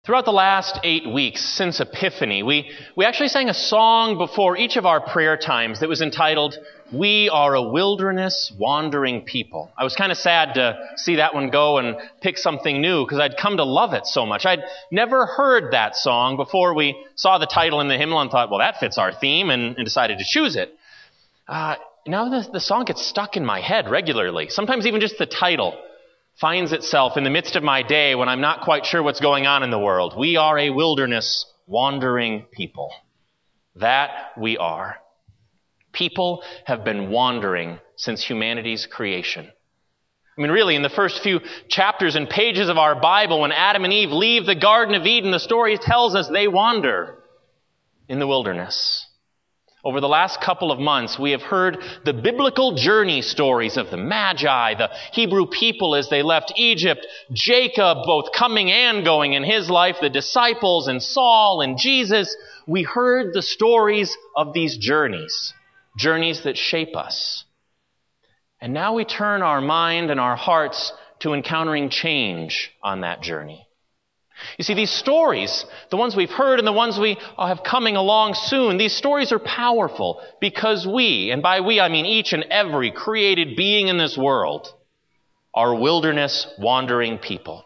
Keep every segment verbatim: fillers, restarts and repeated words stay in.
Throughout the last eight weeks since Epiphany, we, we actually sang a song before each of our prayer times that was entitled, "We Are a Wilderness Wandering People." I was kind of sad to see that one go and pick something new because I'd come to love it so much. I'd never heard that song before we saw the title in the hymnal and thought, well, that fits our theme, and, and decided to choose it. Uh, now the, the song gets stuck in my head regularly. Sometimes even just the title finds itself in the midst of my day when I'm not quite sure what's going on in the world. We are a wilderness wandering people. That we are. People have been wandering since humanity's creation. I mean, really, in the first few chapters and pages of our Bible, when Adam and Eve leave the Garden of Eden, the story tells us they wander in the wilderness. Over the last couple of months, we have heard the biblical journey stories of the Magi, the Hebrew people as they left Egypt, Jacob both coming and going in his life, the disciples and Saul and Jesus. We heard the stories of these journeys, journeys that shape us. And now we turn our mind and our hearts to encountering change on that journey. You see, these stories, the ones we've heard and the ones we have coming along soon, these stories are powerful because we, and by we I mean each and every created being in this world, are wilderness wandering people.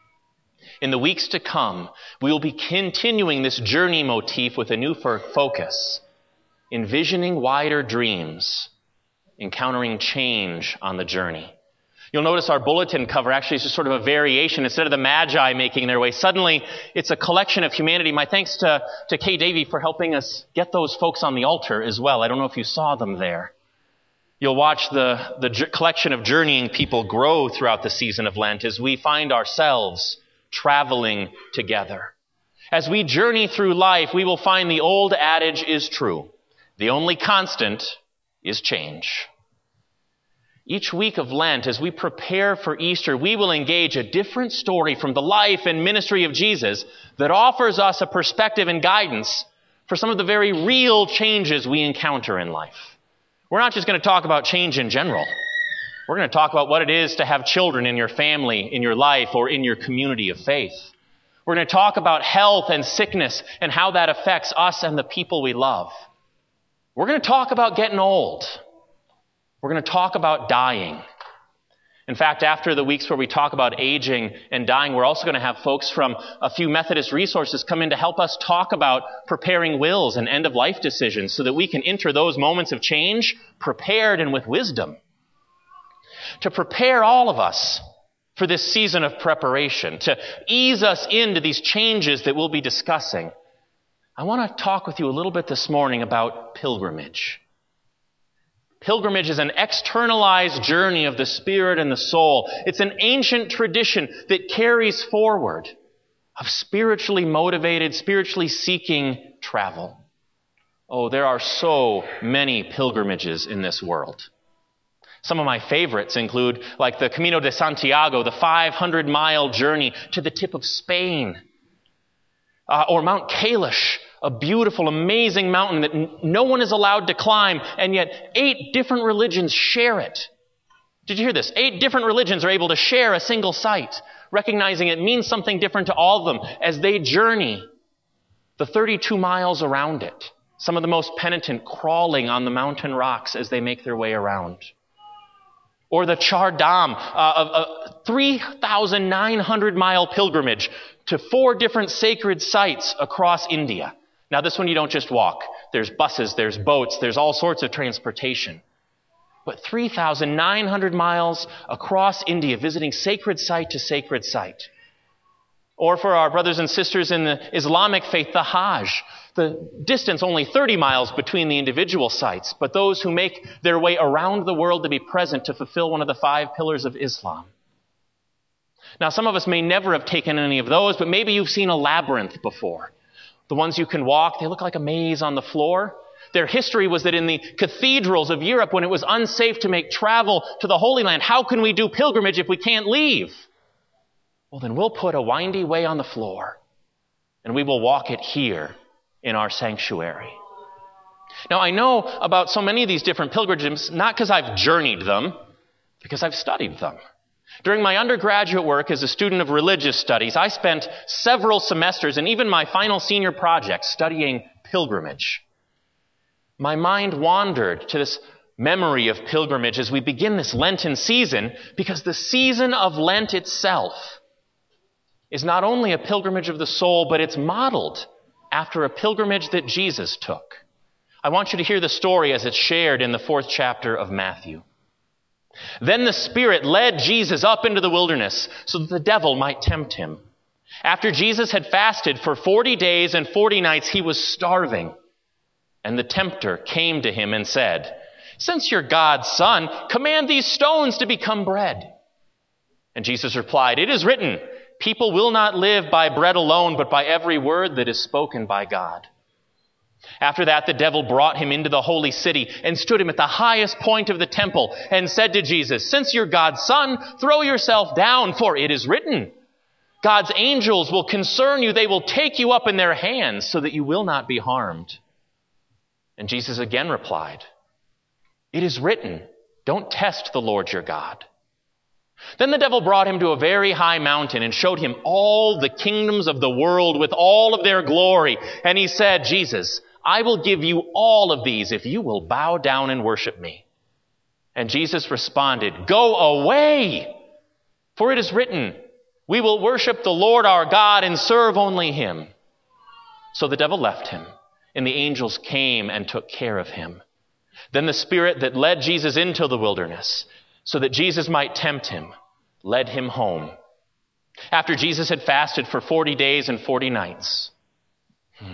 In the weeks to come, we will be continuing this journey motif with a new focus, envisioning wider dreams, encountering change on the journey. You'll notice our bulletin cover actually is just sort of a variation. Instead of the Magi making their way, suddenly it's a collection of humanity. My thanks to, to Kay Davey for helping us get those folks on the altar as well. I don't know if you saw them there. You'll watch the, the j- collection of journeying people grow throughout the season of Lent as we find ourselves traveling together. As we journey through life, we will find the old adage is true. The only constant is change. Each week of Lent, as we prepare for Easter, we will engage a different story from the life and ministry of Jesus that offers us a perspective and guidance for some of the very real changes we encounter in life. We're not just going to talk about change in general. We're going to talk about what it is to have children in your family, in your life, or in your community of faith. We're going to talk about health and sickness and how that affects us and the people we love. We're going to talk about getting old. We're going to talk about dying. In fact, after the weeks where we talk about aging and dying, we're also going to have folks from a few Methodist resources come in to help us talk about preparing wills and end-of-life decisions so that we can enter those moments of change prepared and with wisdom. To prepare all of us for this season of preparation, to ease us into these changes that we'll be discussing, I want to talk with you a little bit this morning about pilgrimage. Pilgrimage is an externalized journey of the spirit and the soul. It's an ancient tradition that carries forward of spiritually motivated, spiritually seeking travel. Oh, there are so many pilgrimages in this world. Some of my favorites include like the Camino de Santiago, the five hundred mile journey to the tip of Spain, uh, or Mount Kailash, a beautiful, amazing mountain that n- no one is allowed to climb, and yet eight different religions share it. Did you hear this? Eight different religions are able to share a single site, recognizing it means something different to all of them as they journey the thirty-two miles around it. Some of the most penitent crawling on the mountain rocks as they make their way around. Or the Char Dham, uh, a three thousand nine hundred mile pilgrimage to four different sacred sites across India. Now, this one you don't just walk. There's buses, there's boats, there's all sorts of transportation. But three thousand nine hundred miles across India, visiting sacred site to sacred site. Or for our brothers and sisters in the Islamic faith, the Hajj. The distance only thirty miles between the individual sites, but those who make their way around the world to be present to fulfill one of the five pillars of Islam. Now, some of us may never have taken any of those, but maybe you've seen a labyrinth before. The ones you can walk, they look like a maze on the floor. Their history was that in the cathedrals of Europe, when it was unsafe to make travel to the Holy Land, how can we do pilgrimage if we can't leave? Well, then we'll put a windy way on the floor, and we will walk it here in our sanctuary. Now, I know about so many of these different pilgrimages, not because I've journeyed them, because I've studied them. During my undergraduate work as a student of religious studies, I spent several semesters and even my final senior project studying pilgrimage. My mind wandered to this memory of pilgrimage as we begin this Lenten season, because the season of Lent itself is not only a pilgrimage of the soul, but it's modeled after a pilgrimage that Jesus took. I want you to hear the story as it's shared in the fourth chapter of Matthew. Then the Spirit led Jesus up into the wilderness so that the devil might tempt him. After Jesus had fasted for forty days and forty nights, he was starving. And the tempter came to him and said, "Since you're God's son, command these stones to become bread." And Jesus replied, "It is written, people will not live by bread alone, but by every word that is spoken by God." After that, the devil brought him into the holy city and stood him at the highest point of the temple and said to Jesus, "Since you're God's son, throw yourself down, for it is written, God's angels will concern you. They will take you up in their hands so that you will not be harmed." And Jesus again replied, "It is written, don't test the Lord your God." Then the devil brought him to a very high mountain and showed him all the kingdoms of the world with all of their glory. And he said, "Jesus, I will give you all of these if you will bow down and worship me." And Jesus responded, "Go away, for it is written, we will worship the Lord our God and serve only him." So the devil left him, and the angels came and took care of him. Then the Spirit that led Jesus into the wilderness, so that Jesus might tempt him, led him home. After Jesus had fasted for forty days and forty nights. Hmm.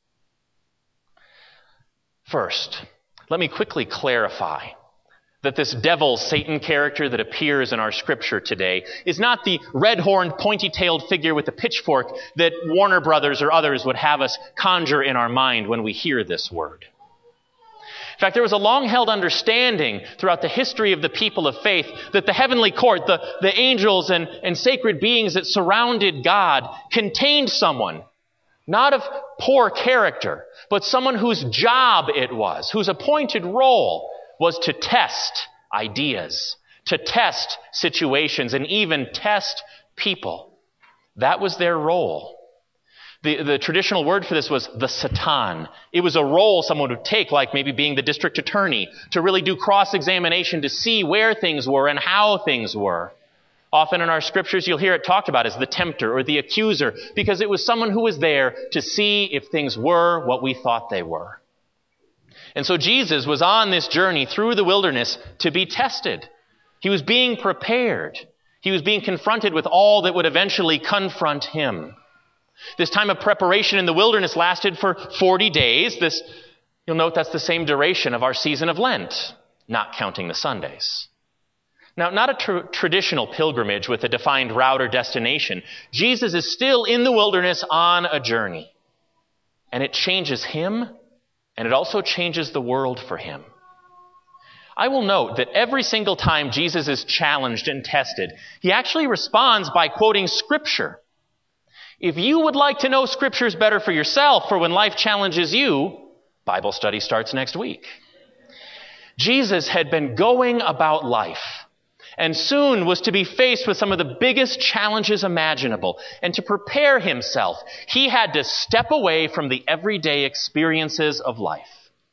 First, let me quickly clarify that this devil, Satan character that appears in our scripture today is not the red-horned, pointy-tailed figure with a pitchfork that Warner Brothers or others would have us conjure in our mind when we hear this word. In fact, there was a long-held understanding throughout the history of the people of faith that the heavenly court, the, the angels and, and sacred beings that surrounded God, contained someone, not of poor character, but someone whose job it was, whose appointed role was to test ideas, to test situations, and even test people. That was their role. The, the traditional word for this was the Satan. It was a role someone would take, like maybe being the district attorney, to really do cross-examination to see where things were and how things were. Often in our scriptures, you'll hear it talked about as the tempter or the accuser, because it was someone who was there to see if things were what we thought they were. And so Jesus was on this journey through the wilderness to be tested. He was being prepared. He was being confronted with all that would eventually confront him. This time of preparation in the wilderness lasted for forty days. This, you'll note that's the same duration of our season of Lent, not counting the Sundays. Now, not a tr- traditional pilgrimage with a defined route or destination. Jesus is still in the wilderness on a journey. And it changes him, and it also changes the world for him. I will note that every single time Jesus is challenged and tested, he actually responds by quoting Scripture. If you would like to know Scriptures better for yourself for when life challenges you, Bible study starts next week. Jesus had been going about life and soon was to be faced with some of the biggest challenges imaginable. And to prepare himself, he had to step away from the everyday experiences of life.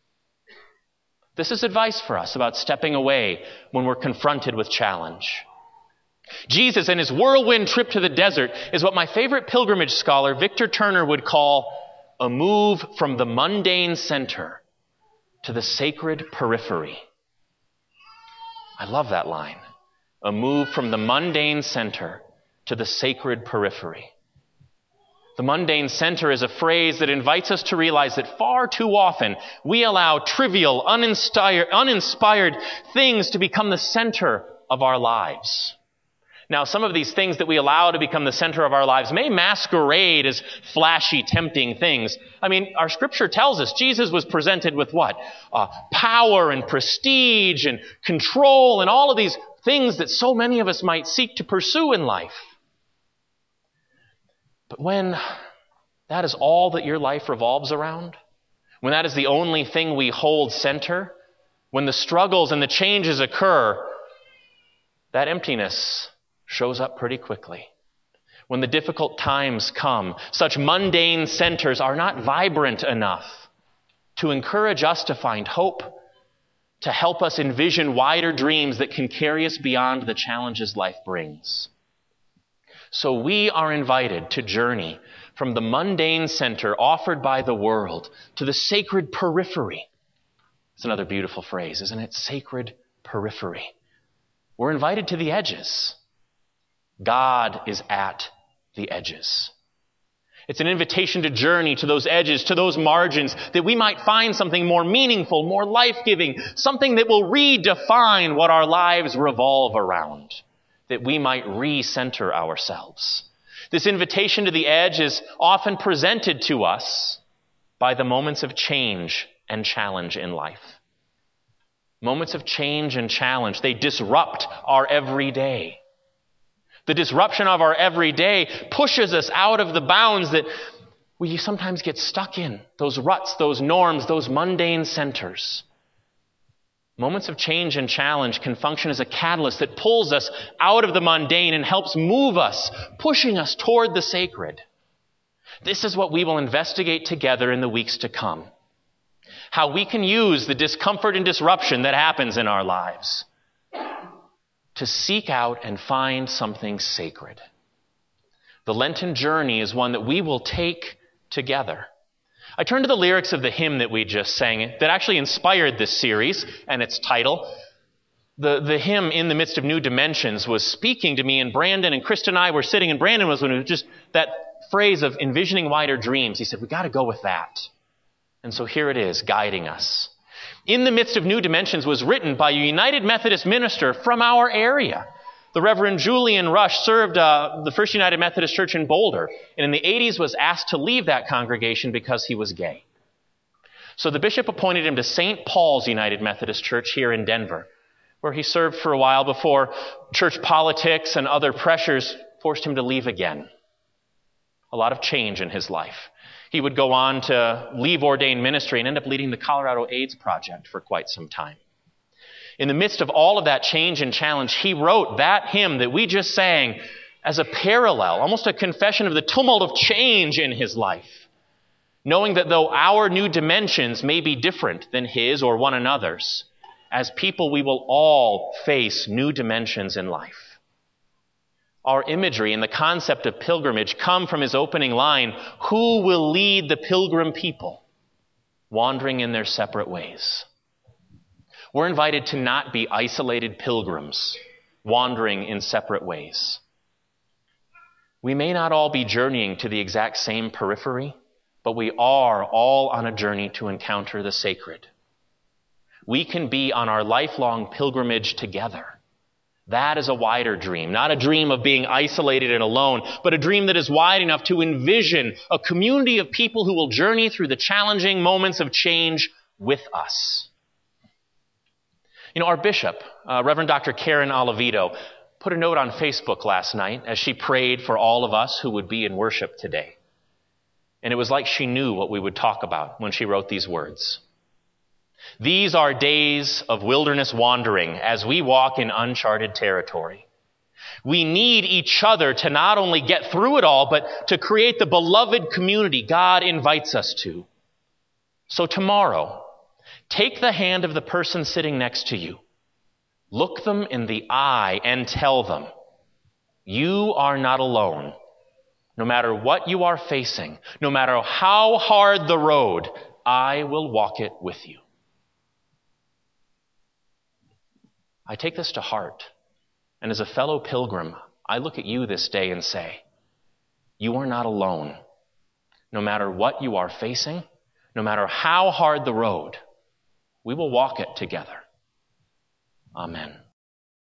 This is advice for us about stepping away when we're confronted with challenge. Jesus and his whirlwind trip to the desert is what my favorite pilgrimage scholar, Victor Turner, would call a move from the mundane center to the sacred periphery. I love that line. A move from the mundane center to the sacred periphery. The mundane center is a phrase that invites us to realize that far too often we allow trivial, uninspired, uninspired things to become the center of our lives. Now, some of these things that we allow to become the center of our lives may masquerade as flashy, tempting things. I mean, our scripture tells us Jesus was presented with what? Uh, power and prestige and control and all of these things that so many of us might seek to pursue in life. But when that is all that your life revolves around, when that is the only thing we hold center, when the struggles and the changes occur, that emptiness shows up pretty quickly. When the difficult times come, such mundane centers are not vibrant enough to encourage us to find hope, to help us envision wider dreams that can carry us beyond the challenges life brings. So we are invited to journey from the mundane center offered by the world to the sacred periphery. It's another beautiful phrase, isn't it? Sacred periphery. We're invited to the edges. God is at the edges. It's an invitation to journey to those edges, to those margins, that we might find something more meaningful, more life-giving, something that will redefine what our lives revolve around, that we might re-center ourselves. This invitation to the edge is often presented to us by the moments of change and challenge in life. Moments of change and challenge, they disrupt our everyday. The disruption of our everyday pushes us out of the bounds that we sometimes get stuck in, those ruts, those norms, those mundane centers. Moments of change and challenge can function as a catalyst that pulls us out of the mundane and helps move us, pushing us toward the sacred. This is what we will investigate together in the weeks to come. How we can use the discomfort and disruption that happens in our lives to seek out and find something sacred. The Lenten journey is one that we will take together. I turn to the lyrics of the hymn that we just sang that actually inspired this series and its title. The, the hymn, In the Midst of New Dimensions, was speaking to me, and Brandon and Krista and I were sitting, and Brandon was when it was just that phrase of envisioning wider dreams. He said, we got to go with that. And so here it is, guiding us. In the Midst of New Dimensions was written by a United Methodist minister from our area. The Reverend Julian Rush served uh, the First United Methodist Church in Boulder, and in the eighties was asked to leave that congregation because he was gay. So the bishop appointed him to Saint Paul's United Methodist Church here in Denver, where he served for a while before church politics and other pressures forced him to leave again. A lot of change in his life. He would go on to leave ordained ministry and end up leading the Colorado AIDS Project for quite some time. In the midst of all of that change and challenge, he wrote that hymn that we just sang as a parallel, almost a confession of the tumult of change in his life, knowing that though our new dimensions may be different than his or one another's, as people we will all face new dimensions in life. Our imagery and the concept of pilgrimage come from his opening line, who will lead the pilgrim people, wandering in their separate ways? We're invited to not be isolated pilgrims, wandering in separate ways. We may not all be journeying to the exact same periphery, but we are all on a journey to encounter the sacred. We can be on our lifelong pilgrimage together. That is a wider dream, not a dream of being isolated and alone, but a dream that is wide enough to envision a community of people who will journey through the challenging moments of change with us. You know, our bishop, uh, Reverend Doctor Karen Oliveto, put a note on Facebook last night as she prayed for all of us who would be in worship today. And it was like she knew what we would talk about when she wrote these words. These are days of wilderness wandering as we walk in uncharted territory. We need each other to not only get through it all, but to create the beloved community God invites us to. So tomorrow, take the hand of the person sitting next to you. Look them in the eye and tell them, you are not alone. No matter what you are facing, no matter how hard the road, I will walk it with you. I take this to heart, and as a fellow pilgrim, I look at you this day and say, you are not alone. No matter what you are facing, no matter how hard the road, we will walk it together. Amen.